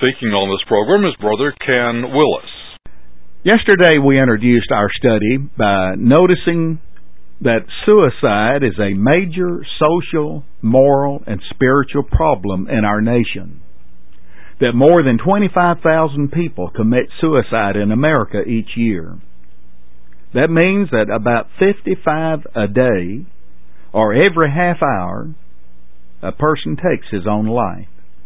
Speaking on this program is Brother Ken Willis. Yesterday we introduced our study by noticing that suicide is a major social, moral, and spiritual problem in our nation. That more than 25,000 people commit suicide in America each year. That means that about 55 a day, or every half hour, a person takes his own life.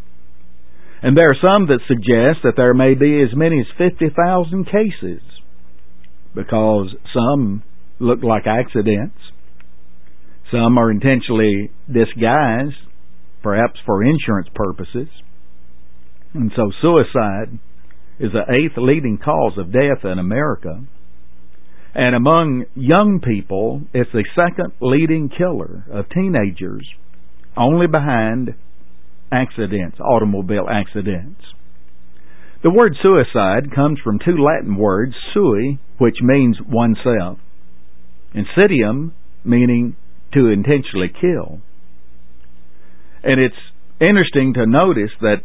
And there are some that suggest that there may be as many as 50,000 cases, because some look like accidents, some are intentionally disguised, perhaps for insurance purposes, and so suicide is the 8th leading cause of death in America. And among young people, it's the 2nd leading killer of teenagers, only behind accidents, automobile accidents. The word suicide comes from 2 Latin words, sui, which means oneself, and sidium, meaning to intentionally kill. And it's interesting to notice that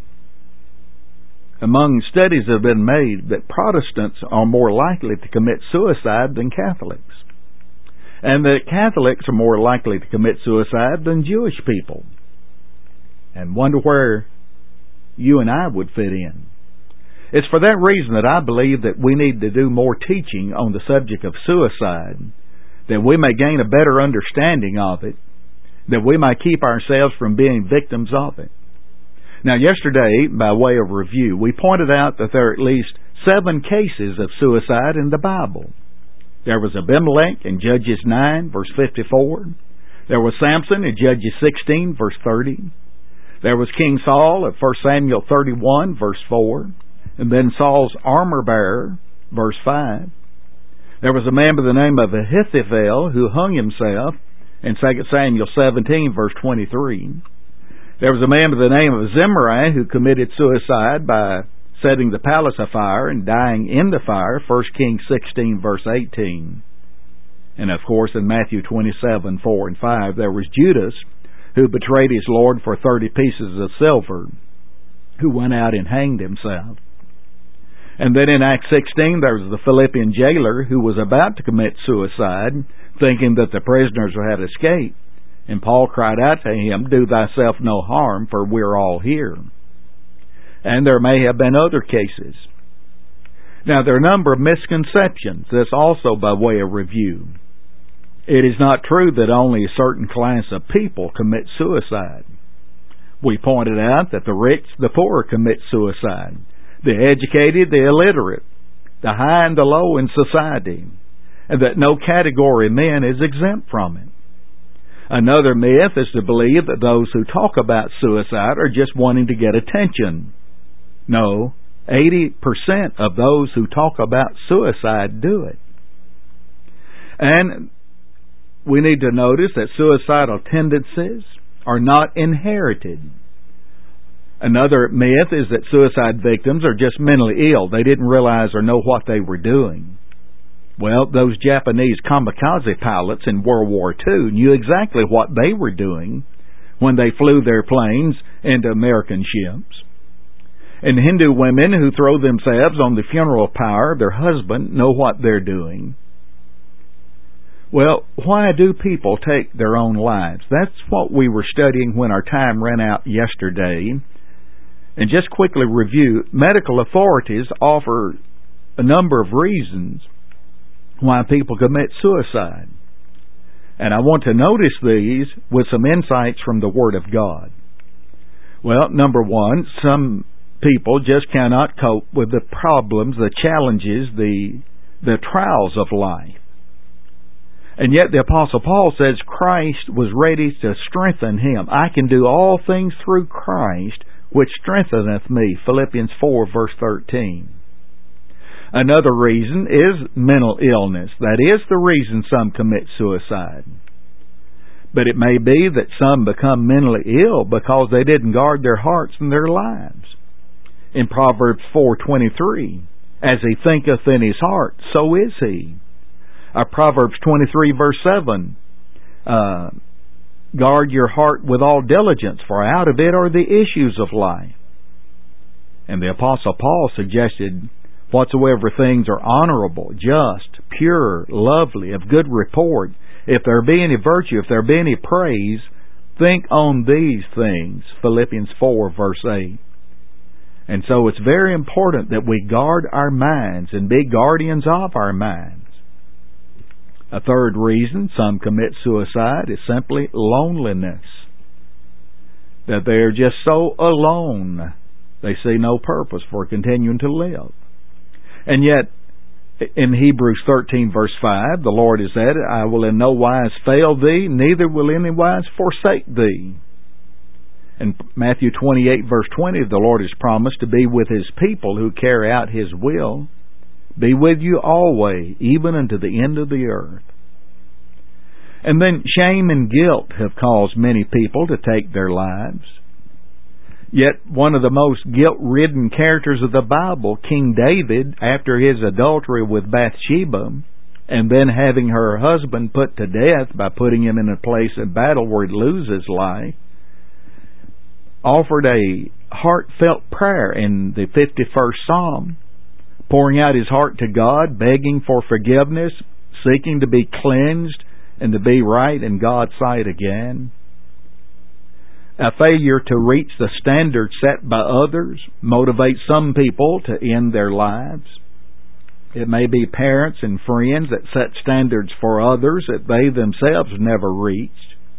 among studies that have been made that Protestants are more likely to commit suicide than Catholics, and that Catholics are more likely to commit suicide than Jewish people. And wonder where you and I would fit in. It's for that reason that I believe that we need to do more teaching on the subject of suicide, that we may gain a better understanding of it, that we might keep ourselves from being victims of it. Now, yesterday, by way of review, we pointed out that there are at least 7 cases of suicide in the Bible. There was Abimelech in Judges 9, verse 54. There was Samson in Judges 16, verse 30. There was King Saul at 1 Samuel 31, verse 4. And then Saul's armor bearer, verse 5. There was a man by the name of Ahithophel who hung himself in 2 Samuel 17, verse 23. There was a man by the name of Zimri who committed suicide by setting the palace afire and dying in the fire, 1 Kings 16, verse 18. And of course, in Matthew 27, 4 and 5, there was Judas, who betrayed his Lord for 30 pieces of silver, who went out and hanged himself. And then in Acts 16, there was the Philippian jailer who was about to commit suicide, thinking that the prisoners had escaped. And Paul cried out to him, "Do thyself no harm, for we're all here." And there may have been other cases. Now, there are a number of misconceptions. That's also by way of review. It is not true that only a certain class of people commit suicide. We pointed out that the rich, the poor commit suicide, the educated, the illiterate, the high and the low in society, and that no category of men is exempt from it. Another myth is to believe that those who talk about suicide are just wanting to get attention. No, 80% of those who talk about suicide do it. And we need to notice that suicidal tendencies are not inherited. Another myth is that suicide victims are just mentally ill. They didn't realize or know what they were doing. Well, those Japanese kamikaze pilots in World War II knew exactly what they were doing when they flew their planes into American ships. And Hindu women who throw themselves on the funeral pyre of their husband know what they're doing. Well, why do people take their own lives? That's what we were studying when our time ran out yesterday. And just quickly review, medical authorities offer a number of reasons why people commit suicide. And I want to notice these with some insights from the Word of God. Well, number one, some people just cannot cope with the problems, the challenges, the trials of life. And yet the Apostle Paul says Christ was ready to strengthen him. I can do all things through Christ, which strengtheneth me. Philippians 4, verse 13. Another reason is mental illness. That is the reason some commit suicide. But it may be that some become mentally ill because they didn't guard their hearts and their lives. In Proverbs 4:23, as he thinketh in his heart, so is he. Proverbs 23, verse 7, guard your heart with all diligence, for out of it are the issues of life. And the Apostle Paul suggested, whatsoever things are honorable, just, pure, lovely, of good report, if there be any virtue, if there be any praise, think on these things. Philippians 4, verse 8. And so it's very important that we guard our minds and be guardians of our minds. A third reason some commit suicide is simply loneliness. That they are just so alone, they see no purpose for continuing to live. And yet, in Hebrews 13, verse 5, the Lord has said, I will in no wise fail thee, neither will any wise forsake thee. In Matthew 28, verse 20, the Lord has promised to be with His people who carry out His will. Be with you always, even unto the end of the earth. And then shame and guilt have caused many people to take their lives. Yet one of the most guilt-ridden characters of the Bible, King David, after his adultery with Bathsheba, and then having her husband put to death by putting him in a place of battle where he'd lose his life, offered a heartfelt prayer in the 51st Psalm, pouring out his heart to God, begging for forgiveness, seeking to be cleansed and to be right in God's sight again. A failure to reach the standards set by others motivates some people to end their lives. It may be parents and friends that set standards for others that they themselves never reached.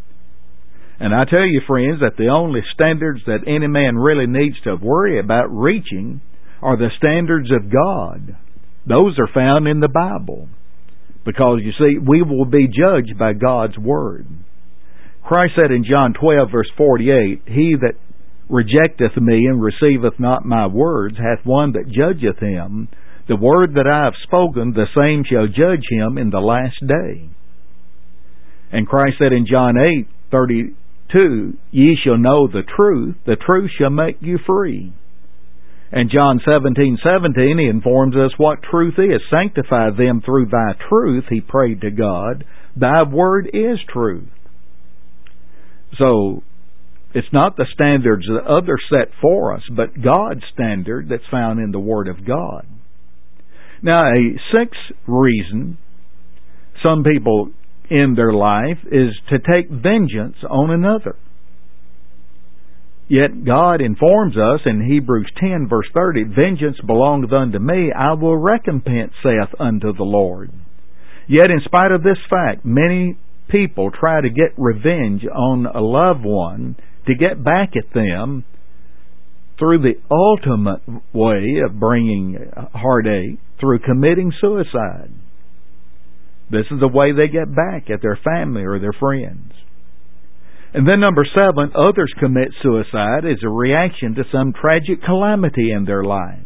And I tell you, friends, that the only standards that any man really needs to worry about reaching are the standards of God. Those are found in the Bible. Because, you see, we will be judged by God's Word. Christ said in John 12, verse 48, He that rejecteth me and receiveth not my words hath one that judgeth him. The word that I have spoken, the same shall judge him in the last day. And Christ said in John 8:32, Ye shall know the truth shall make you free. And John 17:17, He informs us what truth is. Sanctify them through Thy truth, He prayed to God. Thy word is truth. So, it's not the standards that others set for us, but God's standard that's found in the Word of God. Now, a sixth reason some people end their life is to take vengeance on another. Yet God informs us in Hebrews 10, verse 30, Vengeance belongeth unto me, I will recompense, saith unto the Lord. Yet in spite of this fact, many people try to get revenge on a loved one, to get back at them through the ultimate way of bringing heartache, through committing suicide. This is the way they get back at their family or their friends. And then number 7, others commit suicide as a reaction to some tragic calamity in their lives.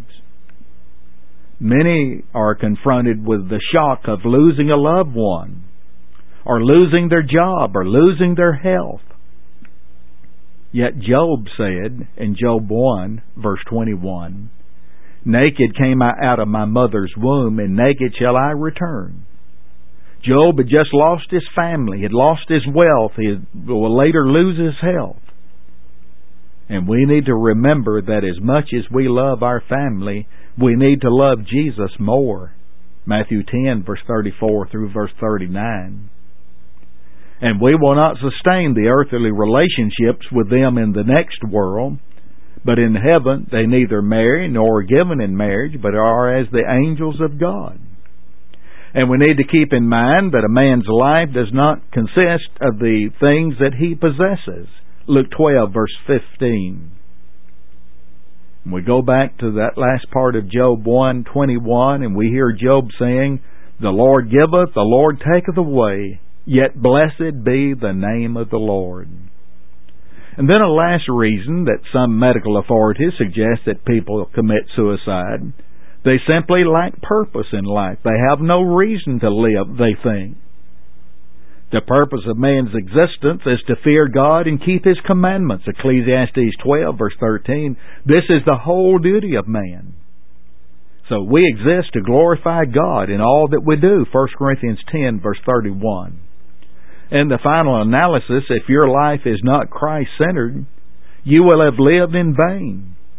Many are confronted with the shock of losing a loved one, or losing their job, or losing their health. Yet Job said in Job 1, verse 21, Naked came I out of my mother's womb, and naked shall I return. Job had just lost his family, had lost his wealth, he will later lose his health. And we need to remember that as much as we love our family, we need to love Jesus more. Matthew 10, verse 34 through verse 39. And we will not sustain the earthly relationships with them in the next world, but in heaven they neither marry nor are given in marriage, but are as the angels of God. And we need to keep in mind that a man's life does not consist of the things that he possesses. Luke 12, verse 15. We go back to that last part of Job 1:21, and we hear Job saying, The Lord giveth, the Lord taketh away, yet blessed be the name of the Lord. And then a last reason that some medical authorities suggest that people commit suicide. They simply lack purpose in life. They have no reason to live, they think. The purpose of man's existence is to fear God and keep His commandments. Ecclesiastes 12, verse 13. This is the whole duty of man. So we exist to glorify God in all that we do. 1 Corinthians 10, verse 31. In the final analysis, if your life is not Christ-centered, you will have lived in vain.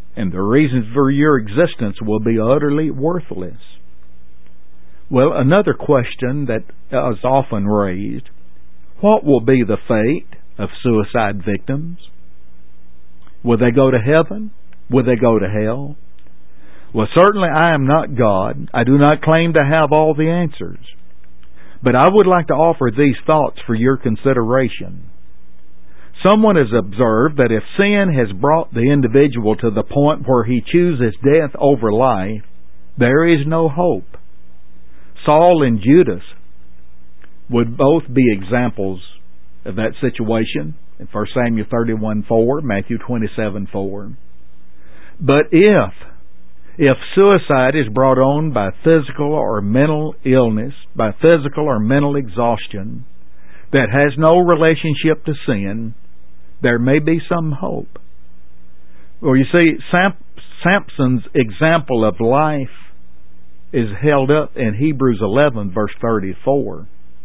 and the reasons for your existence will be utterly worthless. Well, another question that is often raised, what will be the fate of suicide victims? Will they go to heaven? Will they go to hell? Well, certainly I am not God. I do not claim to have all the answers. But I would like to offer these thoughts for your consideration. Someone has observed that if sin has brought the individual to the point where he chooses death over life, there is no hope. Saul and Judas would both be examples of that situation in 1 Samuel 31:4, Matthew 27:4. But if suicide is brought on by physical or mental illness, by physical or mental exhaustion, that has no relationship to sin, there may be some hope. Well, you see, Samson's example of life is held up in Hebrews 11, verse 32.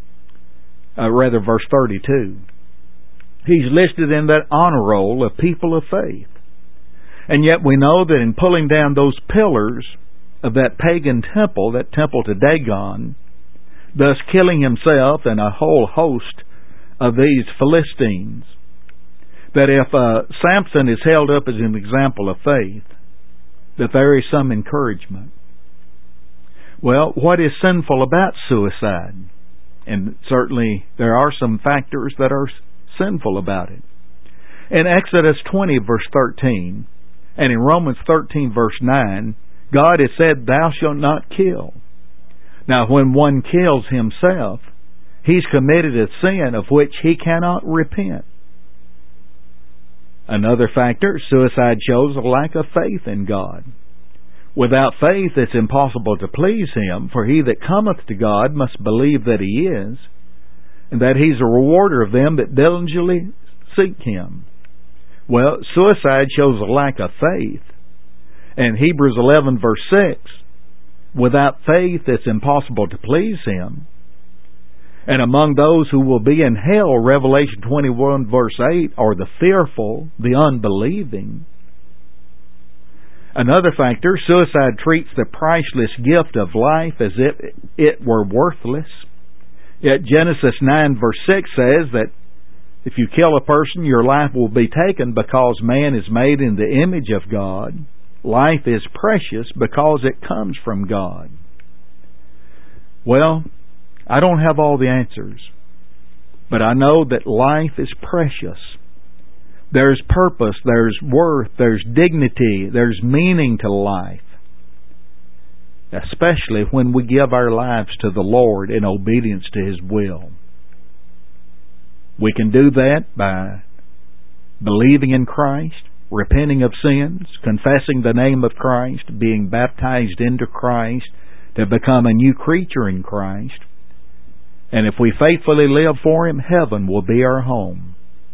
He's listed in that honor roll of people of faith. And yet we know that in pulling down those pillars of that pagan temple, that temple to Dagon, thus killing himself and a whole host of these Philistines, that if Samson is held up as an example of faith, that there is some encouragement. Well, what is sinful about suicide? And certainly there are some factors that are sinful about it. In Exodus 20, verse 13, and in Romans 13, verse 9, God has said, "Thou shalt not kill." Now, when one kills himself, he's committed a sin of which he cannot repent. Another factor, suicide shows a lack of faith in God. Without faith, it's impossible to please Him, for he that cometh to God must believe that He is, and that He's a rewarder of them that diligently seek Him. Well, suicide shows a lack of faith. And Hebrews 11, verse 6, without faith, it's impossible to please Him. And among those who will be in hell, Revelation 21, verse 8, are the fearful, the unbelieving. Another factor, suicide treats the priceless gift of life as if it were worthless. Yet Genesis 9, verse 6 says that if you kill a person, your life will be taken because man is made in the image of God. Life is precious because it comes from God. Well, I don't have all the answers, but I know that life is precious. There's purpose, there's worth, there's dignity, there's meaning to life, especially when we give our lives to the Lord in obedience to His will. We can do that by believing in Christ, repenting of sins, confessing the name of Christ, being baptized into Christ to become a new creature in Christ. And if we faithfully live for Him, heaven will be our home.